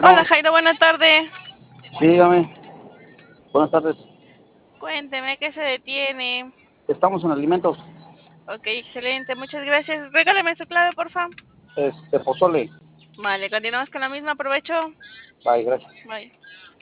Hola Bueno, Jairo, buena tarde. sí, dígame. Buenas tardes. Cuénteme qué se detiene. Estamos en alimentos. Ok, excelente, muchas gracias. Regálame su clave, por favor. Pozole. Vale, continuamos con la misma. Aprovecho. Bye, gracias. Bye.